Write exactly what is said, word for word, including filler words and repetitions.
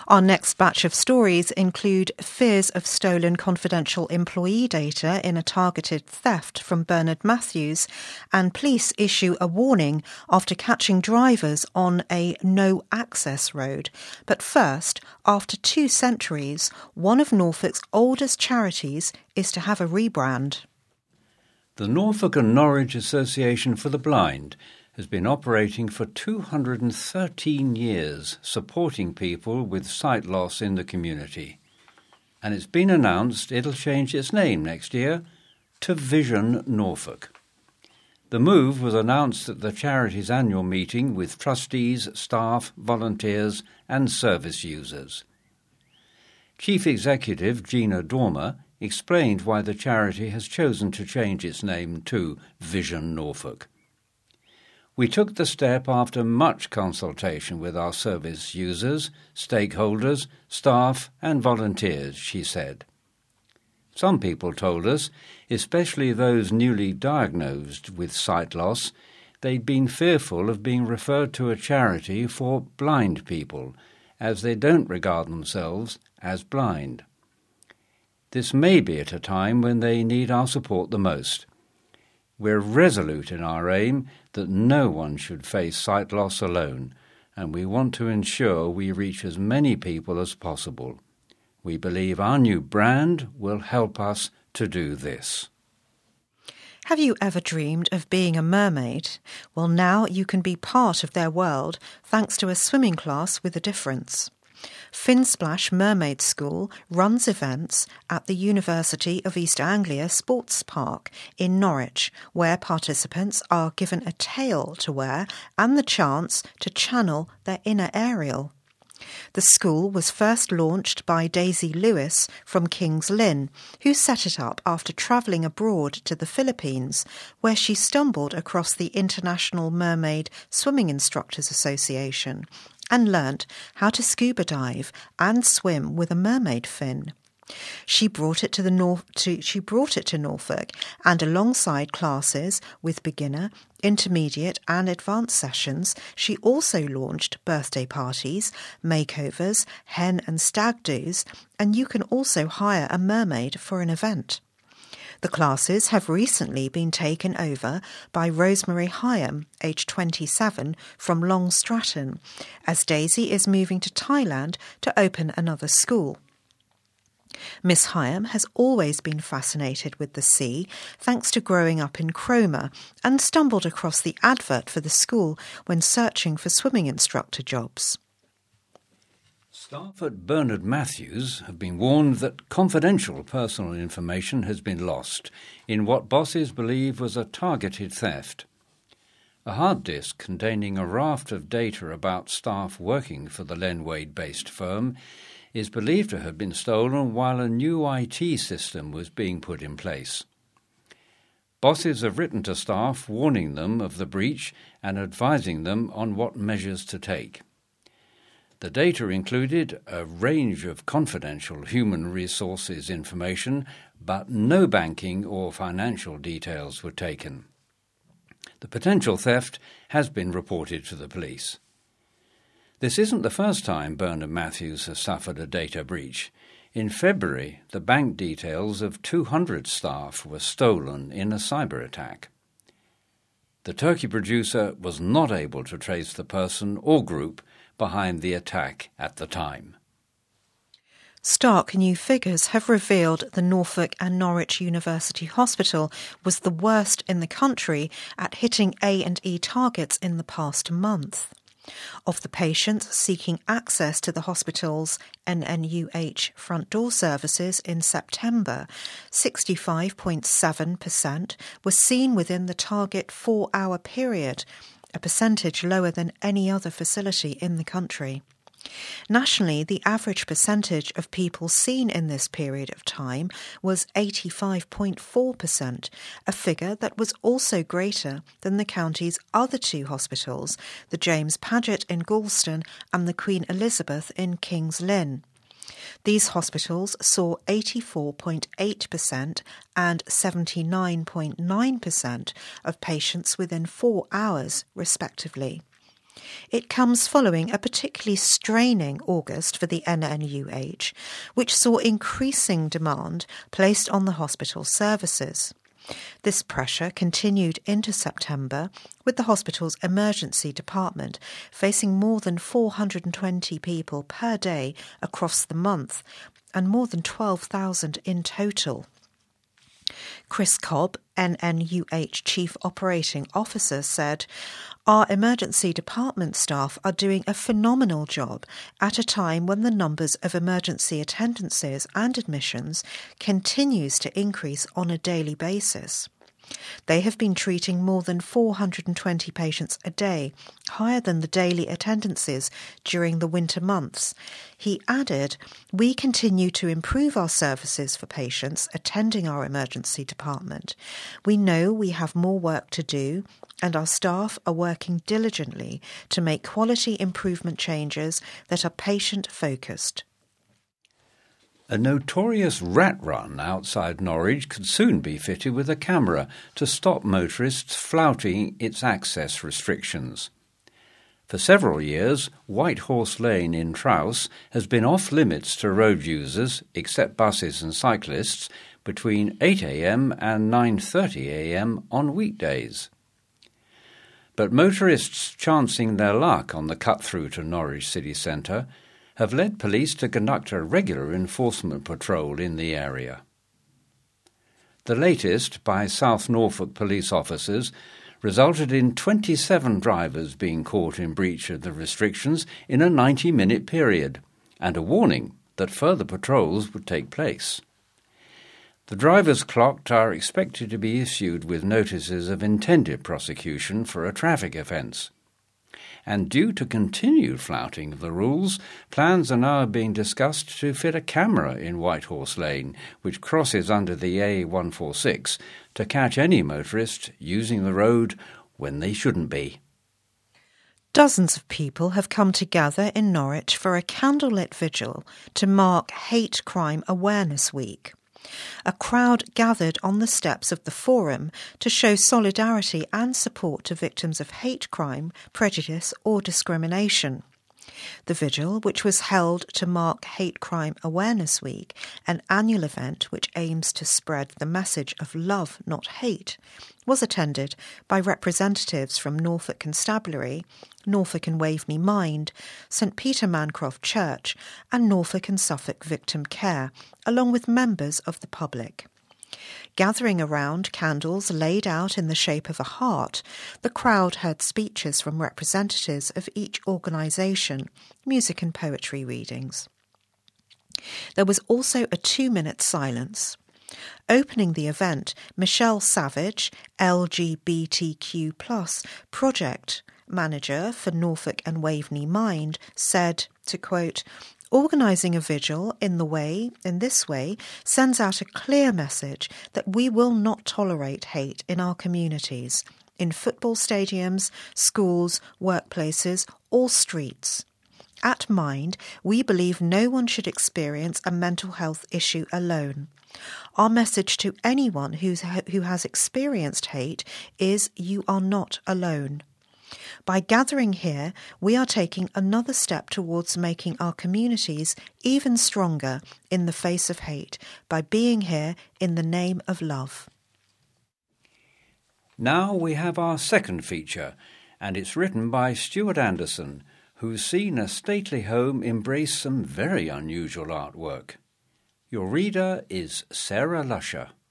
Our next batch of stories include fears of stolen confidential employee data in a targeted theft from Bernard Matthews, and police issue a warning after catching drivers on a no-access road. But first, after two centuries, one of Norfolk's oldest charities is to have a rebrand. The Norfolk and Norwich Association for the Blind has been operating for two hundred thirteen years, supporting people with sight loss in the community. And it's been announced it'll change its name next year to Vision Norfolk. The move was announced at the charity's annual meeting with trustees, staff, volunteers and service users. Chief Executive Gina Dormer explained why the charity has chosen to change its name to Vision Norfolk. We took the step after much consultation with our service users, stakeholders, staff and volunteers, she said. Some people told us, especially those newly diagnosed with sight loss, they'd been fearful of being referred to a charity for blind people, as they don't regard themselves as blind. This may be at a time when they need our support the most. We're resolute in our aim that no one should face sight loss alone, and we want to ensure we reach as many people as possible. We believe our new brand will help us to do this. Have you ever dreamed of being a mermaid? Well, now you can be part of their world thanks to a swimming class with a difference. Finsplash Mermaid School runs events at the University of East Anglia Sports Park in Norwich, where participants are given a tail to wear and the chance to channel their inner Ariel. The school was first launched by Daisy Lewis from King's Lynn, who set it up after travelling abroad to the Philippines, where she stumbled across the International Mermaid Swimming Instructors Association and learnt how to scuba dive and swim with a mermaid fin. She brought it to the Nor- to, she brought it to Norfolk, and alongside classes with beginner, intermediate and advanced sessions, she also launched birthday parties, makeovers, hen and stag do's, and you can also hire a mermaid for an event. The classes have recently been taken over by Rosemary Hyam, aged twenty-seven, from Long Stratton, as Daisy is moving to Thailand to open another school. Miss Hyam has always been fascinated with the sea, thanks to growing up in Cromer, and stumbled across the advert for the school when searching for swimming instructor jobs. Staff at Bernard Matthews have been warned that confidential personal information has been lost in what bosses believe was a targeted theft. A hard disk containing a raft of data about staff working for the Len Wade-based firm is believed to have been stolen while a new I T system was being put in place. Bosses have written to staff warning them of the breach and advising them on what measures to take. The data included a range of confidential human resources information, but no banking or financial details were taken. The potential theft has been reported to the police. This isn't the first time Bernard Matthews has suffered a data breach. In February, the bank details of two hundred staff were stolen in a cyber attack. The turkey producer was not able to trace the person or group behind the attack at the time. Stark new figures have revealed the Norfolk and Norwich University Hospital was the worst in the country at hitting A and E targets in the past month. Of the patients seeking access to the hospital's N N U H front door services in September, sixty-five point seven percent were seen within the target four-hour period, a percentage lower than any other facility in the country. Nationally, the average percentage of people seen in this period of time was eighty-five point four percent, a figure that was also greater than the county's other two hospitals, the James Paget in Galston and the Queen Elizabeth in King's Lynn. These hospitals saw eighty-four point eight percent and seventy-nine point nine percent of patients within four hours, respectively. It comes following a particularly straining August for the N N U H, which saw increasing demand placed on the hospital services. This pressure continued into September, with the hospital's emergency department facing more than four hundred twenty people per day across the month, and more than twelve thousand in total. Chris Cobb, N N U H Chief Operating Officer, said, "Our emergency department staff are doing a phenomenal job at a time when the numbers of emergency attendances and admissions continues to increase on a daily basis. They have been treating more than four hundred twenty patients a day, higher than the daily attendances during the winter months." He added, "We continue to improve our services for patients attending our emergency department. We know we have more work to do, and our staff are working diligently to make quality improvement changes that are patient-focused." A notorious rat run outside Norwich could soon be fitted with a camera to stop motorists flouting its access restrictions. For several years, White Horse Lane in Trowse has been off-limits to road users, except buses and cyclists, between eight a m and nine thirty a m on weekdays. But motorists chancing their luck on the cut-through to Norwich city centre have led police to conduct a regular enforcement patrol in the area. The latest, by South Norfolk police officers, resulted in twenty-seven drivers being caught in breach of the restrictions in a ninety-minute period, and a warning that further patrols would take place. The drivers clocked are expected to be issued with notices of intended prosecution for a traffic offence. And due to continued flouting of the rules, plans are now being discussed to fit a camera in White Horse Lane, which crosses under the A one forty-six, to catch any motorist using the road when they shouldn't be. Dozens of people have come to gather in Norwich for a candlelit vigil to mark Hate Crime Awareness Week. A crowd gathered on the steps of the Forum to show solidarity and support to victims of hate crime, prejudice or discrimination. The vigil, which was held to mark Hate Crime Awareness Week, an annual event which aims to spread the message of love, not hate, was attended by representatives from Norfolk Constabulary, Norfolk and Waveney Mind, St Peter Mancroft Church and Norfolk and Suffolk Victim Care, along with members of the public. Gathering around candles laid out in the shape of a heart, the crowd heard speeches from representatives of each organisation, music and poetry readings. There was also a two-minute silence. Opening the event, Michelle Savage, L G B T Q plus project manager for Norfolk and Waveney Mind, said, to quote, "Organising a vigil in the way, in this way, sends out a clear message that we will not tolerate hate in our communities, in football stadiums, schools, workplaces, or streets. At Mind, we believe no one should experience a mental health issue alone. Our message to anyone who's, who has experienced hate is you are not alone. By gathering here, we are taking another step towards making our communities even stronger in the face of hate by being here in the name of love." Now we have our second feature, and it's written by Stuart Anderson, who's seen a stately home embrace some very unusual artwork. Your reader is Sarah Lusher.